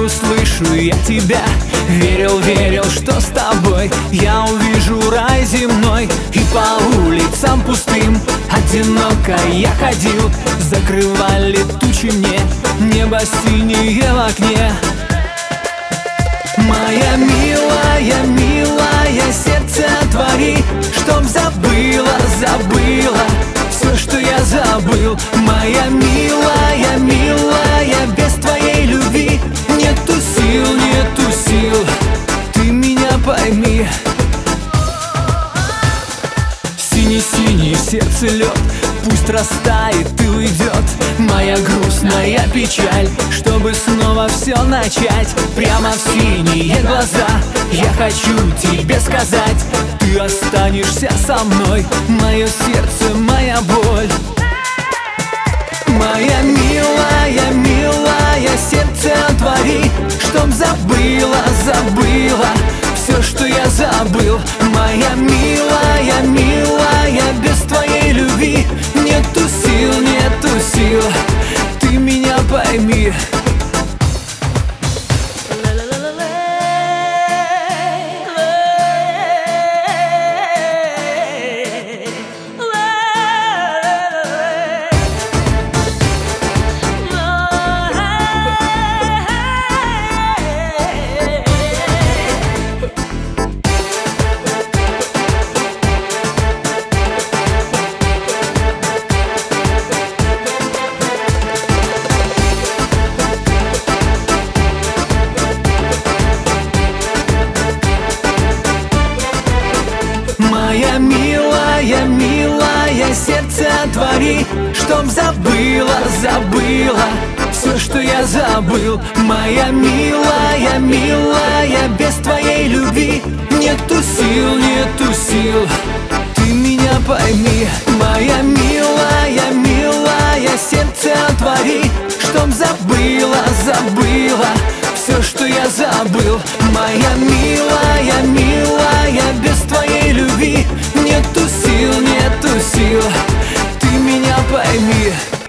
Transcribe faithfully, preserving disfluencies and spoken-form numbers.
услышу я тебя. Верил, верил, что с тобой я увижу рай земной. И по улицам пустым одиноко я ходил. Закрывали тучи мне, небо синее в окне. Моя милая, милая, сердце отвори, чтоб забыла, забыла все, что я забыл. Моя милая, милая, без твоей любви нету сил, нету сил, ты меня пойми. Синий-синий сердце лед, пусть растает и уйдет моя грустная печаль, чтобы снова все начать. Прямо в синие глаза я хочу тебе сказать: ты останешься со мной, мое сердце, моя боль. Моя милая, милая, сердце отвори, чтоб забыла, забыла все, что я забыл. Моя милая, милая, без твоей любви нету сил, нету сил, ты меня пойми. Моя милая, милая, сердце отвори, чтоб забыла, забыла все, что я забыл. Моя милая, милая, без твоей любви нету сил, нету сил, ты меня пойми. Моя милая, милая, сердце отвори, чтоб забыла, забыла все, что я забыл. Моя милая, милая, без твоей любви нету сил, нету сил, ты меня пойми.